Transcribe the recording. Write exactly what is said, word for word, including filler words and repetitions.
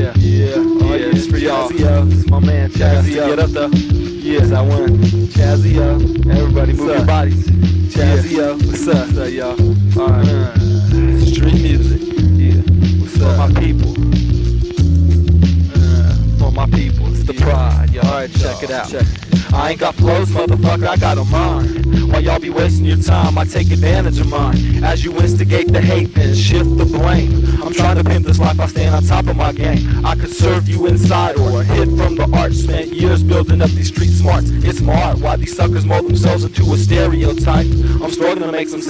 Yeah, yeah, oh, yeah, it's for y'all. It's my man Chazzy. Get up though. Yes, I won. Chazzy, everybody move your bodies. Chazzy, Yeah. what's up? What's up, y'all? Alright. Uh, Street music. yeah, what's For up? my people. Uh, For my people. It's the Yeah. pride, y'all. Alright, check it out. Check it. I ain't got flows, motherfucker, I got a mind. While y'all be wasting your time, I take advantage of mine. As you instigate the hate, then shift the blame. I'm trying to pimp this life, I stand on top of my game. I could serve you inside or hit from the arch. Spent years building up these street smarts. It's my art, why these suckers mold themselves into a stereotype. I'm struggling to make some sense.